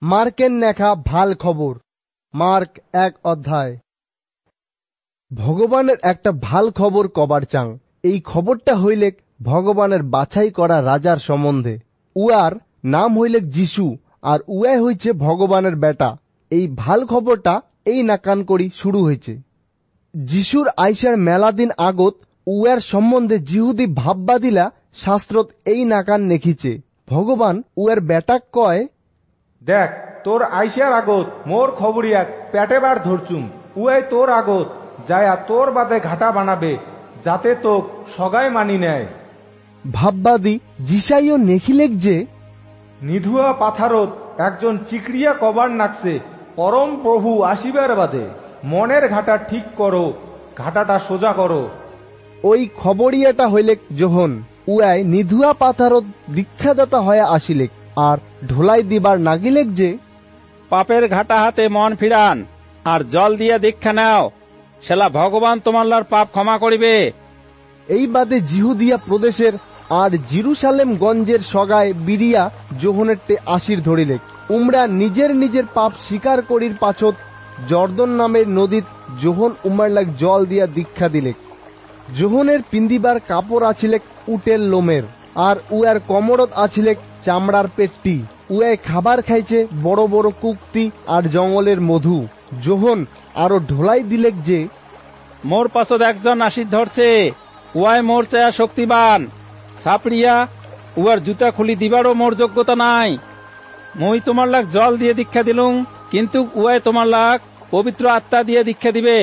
মার্কের লেখা ভাল খবর। মার্ক 1 অধ্যায়। ভগবানের একটা ভাল খবর কবার চাং। এই খবরটা হইলে ভগবানের বাছাই করা রাজার সম্বন্ধে। উয়ার নাম হইলে যিশু, আর উয়াই হইছে ভগবানের বেটা। এই ভাল খবরটা এই নাকান করি শুরু হয়েছে। যিশুর আইসার মেলা দিন আগত উয়ার সম্বন্ধে জিহুদি ভাববাদিলা শাস্ত্রত এই নাকান লিখিছে। ভগবান উয়ার বেটাক কয়, দেখ, তোর আইসার আগত মোর খবরিয়াক পেটেবার ধরছুম। উয়াই তোর আগত যায়া তোর বাদে ঘাটা বানাবে, যাতে তোক সগাই মানি নেয়। ভাববাদী যিশাইও নেখিলেক যে নিধুয়া পাথারত একজন চিকড়িয়া কবার নাকছে, পরম প্রভু আসিবার বাদে মনের ঘাটা ঠিক করো, ঘাটাটা সোজা করো। ওই খবরিয়াটা হইলেক যোহন। উয়াই নিধুয়া পাথারত দীক্ষাদাতা হয়ে আসিলেক, আর ঢোলাই দিবার নাগিলেক যে পাপের ঘাটা হাতে মন ফিরান আর জল দিয়ে দীক্ষা নাও, সেলা ভগবান তোমার পাপ ক্ষমা করিবে। এই বাদে জিহুদিয়া প্রদেশের আর জেরুসালেম গঞ্জের সগায় বিরিয়া যোহনের তে আসির ধরিলেক। উমরা নিজের নিজের পাপ স্বীকার করির পাছত জর্দন নামের নদীত যোহন উমারলাক জল দিয়া দীক্ষা দিলেক। যোহনের পিন্দিবার কাপড় আছিলেক উটের লোমের, আর উয়ার কমরত আছিলেক চামড়ার পেট্টি। উয়ায় খাবার খাইছে বড় বড় কুক্তি আর জঙ্গলের মধু। যোহন আরো ঢোলাই দিলেক যে মোর পাছত একজন আসি ধরছে, উয়াই মোর চেয়া শক্তিবান। সাপড়িয়া উয়ার জুতা খুলি দিবারও মোর যোগ্যতা নাই। মই তোমার লাগ জল দিয়ে দীক্ষা দিলুম, কিন্তু উয়াই তোমার লাগ পবিত্র আত্মা দিয়ে দীক্ষা দিবে।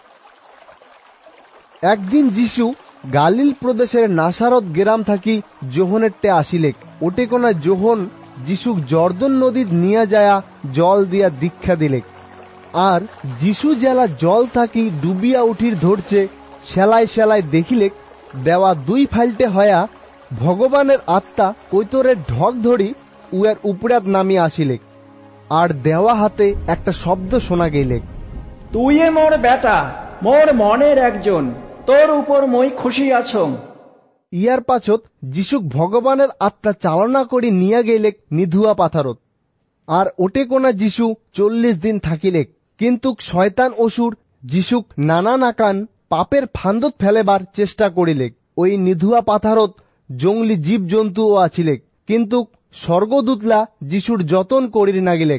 একদিন যিশু গালিল প্রদেশের নাসারত গ্রাম থাকি যোহনের টে আসিলেক। ওটে কোনা যোহন যিশুক জর্দন নদীত নিয়া যায়া জল দিয়া দীক্ষা দিলেক। আর যিশু জেলা জল থাকি ডুবিয়া উঠির ধরছে, সেলাই সেলাই দেখিলেক দেওয়া 2 ফাইলতে হয়া ভগবানের আত্মা কৈতরের ঢক ধরি উয়ার উপরাত নামিয়ে আসিলেক। আর দেওয়া হাতে একটা শব্দ শোনা গেলেক, তুই মোর বেটা, মোর মনের একজন, তোর উপর মই খুশি আছং। ইয়ার পাছত যিশুক ভগবানের আত্মা চালনা করি নিয়া গেলেক নিধুয়া পাথারত। আর ওটে কোনা যিশু 40 দিন থাকিলেক। কিন্তু শয়তান অসুর যিশুক নানা নাকান পাপের ফান্দত ফেলেবার চেষ্টা করিলেক। ওই নিধুয়া পাথারত জঙ্গলি জীব জন্তুও আছিলেক, কিন্তু স্বর্গদূতলা যিশুর যতন করির নাগিলেক।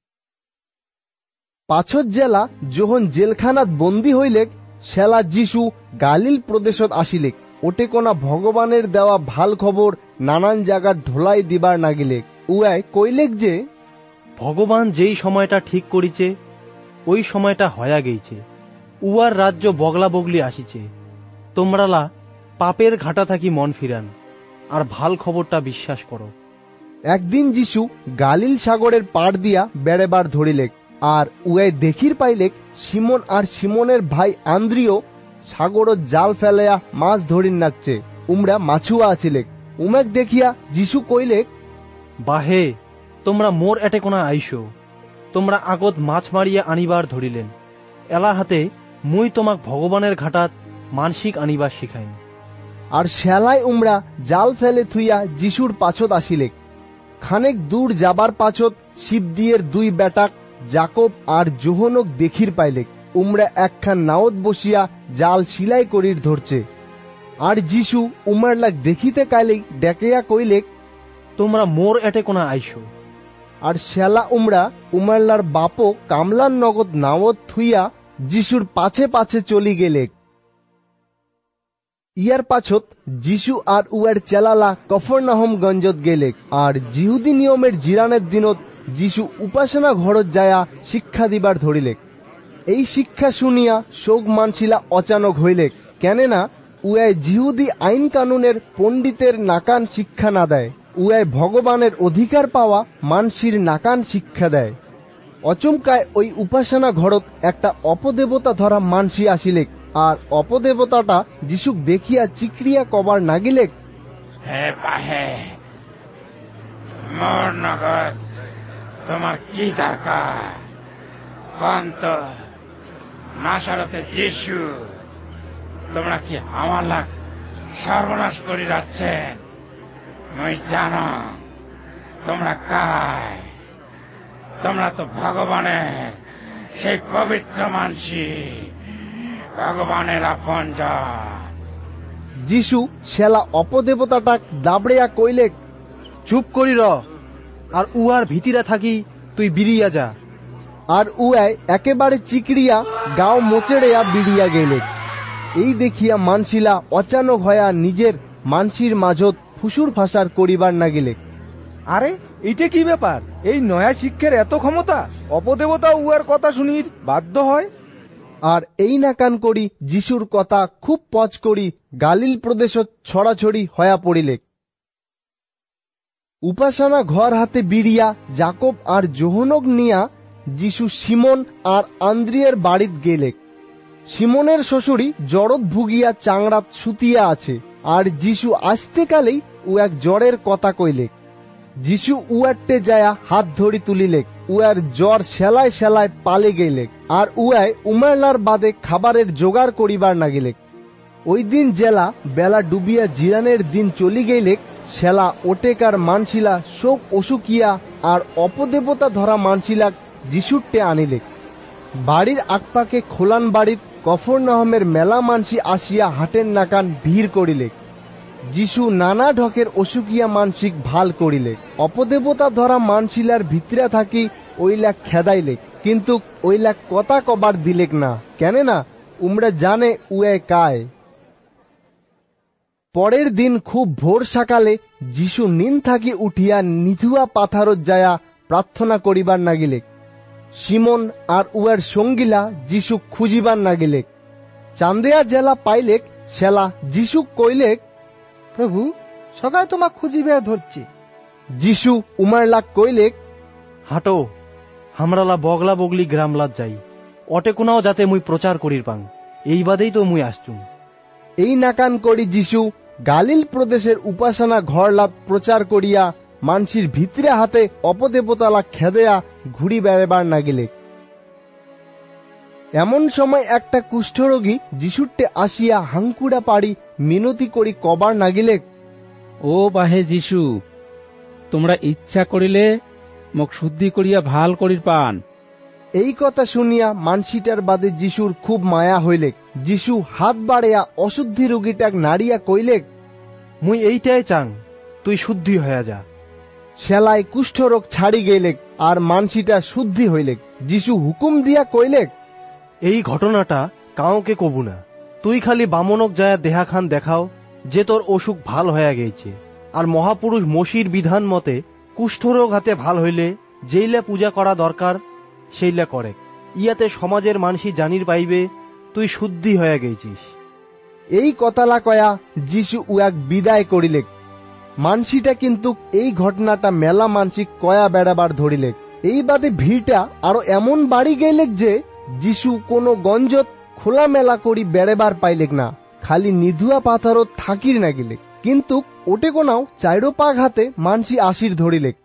পাছত জেলা যখন জেলখানাত বন্দী হইলেক, সেলা যিশু গালিল প্রদেশত আসিলেক। ওটে কোনা ভগবানের দেওয়া ভাল খবর নানান জায়গার ঢোলাই দিবার নাগিলেক। উয়াই কইলেক যে ভগবান যেই সময়টা ঠিক করিছে ওই সময়টা হয়া গেইছে। উয়ার রাজ্য বগলা বগলি আসিছে। তোমরালা পাপের ঘাটা থাকি মন ফিরান আর ভাল খবরটা বিশ্বাস করো। একদিন যিশু গালিল সাগরের পাড় দিয়া বেড়েবার ধরিলেক। আর উয়াই দেখির পাইলেক সিমন আর সিমনের ভাই আন্দ্রিয় সাগরত জাল ফেলাইয়া মাছ ধরিন নাকছে। উমরা মাছুয়া আছিলেক। উমেক দেখিয়া যিশু কইলেক, বাহে, তোমরা মোর এটে কোনা আইসো। তোমরা আগত মাছ মারিয়া আনিবার ধরিলেন, এলা হাতে মুই তোমাক ভগবানের ঘাটাত মানসিক আনিবার শিখাইন। আর সেলাই উমরা জাল ফেলে থুইয়া যিশুর পাছত আসিলেক। খানেক দূর যাবার পাছত শিবদিয়ের 2 বেটাক জাকব আর যোহনক দেখির পাইলেক। উমরা একখান নাওত বসিয়া জাল সিলাই করির ধরছে। আর যিশু উমার লাগ দেখিতে কাইলেই ডেকেয়া কইলেক, তোমরা মোর এটে কোনা আইসো। আর সেলা উমরা উমারলার বাপক কামলার নগদ নাওত থুইয়া যিশুর পাছে পাছে চলি গেলেক। ইয়ার পাছত যিশু আর উয়ার চেলালা কফরনাহম গঞ্জত গেলেক। আর জিহুদি নিয়মের জিরানের দিনত যিশু উপাসনা ঘরত যায়া শিক্ষা দিবার ধরিলেক। এই শিক্ষা শুনিয়া শোক মানছিলা অচানক হইলেক, কেননা উয়াই জিহুদি আইন কানুনের পণ্ডিতের নাকান শিক্ষা না দেয়। উয়াই ভগবানের অধিকার পাওয়া মানসির নাকান শিক্ষা দেয়। অচমকায় ওই উপাসনা ঘরত একটা অপদেবতা ধরা মানসি আসিলেক। আর অপদেবতাটা যিশুক দেখিয়া চিক্রিয়া কবার নাগিলেক, হে বাহে, মোর নগদ তোমার কি দরকার? কন্ত নাসারতে যিশু, তোমরা কি আমার লাগ সর্বনাশ করে যাচ্ছেন? মই জানো তোমরা কায়। তোমরা তো ভগবানের সেই পবিত্র মানসি, ভগবানের আপনজন। যিশু শেলা অপদেবতাটাক দাবড়িয়া কইলেক, চুপ করি র, আর উহার ভীতিরা থাকি তুই বিরিয়া যা। আর উয়াই একেবারে চিকড়িয়া গাও মোচেড়িয়া বিড়িয়া গেলেক। এই দেখিয়া মানসিলা অচানক হয়া নিজের মানসির মাঝত ফুসুর ফাসার করিবার না গেলেক। আরে এইটা কি ব্যাপার? এই নয়া শিক্ষার এত ক্ষমতা? অপদেবতা উয়ার কথা শুনির বাধ্য হয়। আর এই নাকান করি যিশুর কথা খুব পচ করি গালিল প্রদেশত ছড়াছড়ি হয়া পড়িলেক। উপাসনা ঘর হাতে বিড়িয়া জাকব আর যোহনক নিয়া যিশু সিমন আর আন্দ্রিয়ের বাড়িত গেলেক। সিমনের শ্বশুরি জড়ত ভুগিয়া চাংড়াত সুতিয়া আছে, আর যিশু আসতে কালেই ও এক জ্বরের কথা কইলেক। যিশু উয়ারটে যায়া হাত ধরি তুলিলেক, উয়ার জ্বর সেলায় সেলায় পালে গেলেক। আর উয়ায় উমারলার বাদে খাবারের জোগাড় করিবার না গেলেক। ওই দিন জেলা বেলা ডুবিয়া জিরানের দিন চলি গেলেক। সেলা ওটেকার মানসিলা শোক অসুকিয়া আর অপদেবতা ধরা মানসিলা যিশুরটে আনিলেক। বাড়ির আকপাকে খোলান বাড়িত কফরনাহমের মেলা মানসি আসিয়া হাটের নাকান ভিড় করিলেক। যিশু নানা ঢকের অসুকিয়া মানসিক ভাল করিলেক। অপদেবতা ধরা মানসিলার ভিতরা থাকি ওইলা খেদাইলেক, কিন্তু ওইলা কথা কবার দিলেক না, কেন না উমরা জানে উয়ে কায়। পরের দিন খুব ভোর সকালে যিশু নিন থাকি উঠিয়া নিধুয়া পাথারত যায়া প্রার্থনা করিবার না গেলেক। সিমন আর উয়ার সঙ্গীলা যিশু খুঁজিবার না গেলেক। চান্দেয়া জেলা পাইলেক, সেলা যিশু কইলেক, প্রভু, সকালে তোমাক খুঁজিবার ধরছি। যিশু উমারলাক কইলেক, হাঁটো, হামরালা বগলা বগলি গ্রামলাত যাই, অটে কোনাও যাতে মুই প্রচার করির পাং, এই বাদেই তো মুই আসছুম। এই নাকান করি যিশু গালিল প্রদেশের উপাসনা ঘরলাত প্রচার করিয়া মানসির ভিতরে হাতে অপদেবতালা খেদেয়া ঘুরি বেড়াবার না গেলেক। এমন সময় একটা কুষ্ঠরোগী যিশুরটে আসিয়া হাঙ্কুড়া পাড়ি মিনতি করি কবার না গেলেক, ও বাহে যিশু, তোমরা ইচ্ছা করিলে মোক শুদ্ধি করিয়া ভাল করির পান। এই কথা শুনিয়া মানসিটার বাদে যিশুর খুব মায়া হইলেক। যিশু হাত বাড়িয়া অশুদ্ধি রোগীটাক নাড়িয়া কইলেক, মুই এইটাই চাং, তুই শুদ্ধি হয়ে যা। সেলাই কুষ্ঠরোগ ছাড়ি গেলেক আর মানসিটা শুদ্ধি হইলেক। যিশু হুকুম দিয়া কইলেক, এই ঘটনাটা কাউকে কবু না, তুই খালি বামনক যায়া দেহা খান দেখাও যে তোর অসুখ ভাল হয়ে গেছে। আর মহাপুরুষ মসির বিধান মতে কুষ্ঠরোগ হাতে ভাল হইলে যেইলা পূজা করা দরকার সেইলা করে, ইয়াতে সমাজের মানসি জানির পাইবে তুই শুদ্ধি হয়ে গেছিস। এই কথালা কয়া যিশু উয়াক বিদায় করিলেক। মানসিটা কিন্তু এই ঘটনাটা মেলা মানসিক কয়া বেড়াবার ধরিলেক। এই বাদে ভিড়টা আরো এমন বাড়ি গেলেক যে যিশু কোনো গঞ্জত খোলা মেলা করি বেড়েবার পাইলেক না, খালি নিধুয়া পাথারত থাকির না গেলেক। কিন্তু ওটে কোনাও চাইরো পাগ হাতে মানসি আসির ধরিলেক।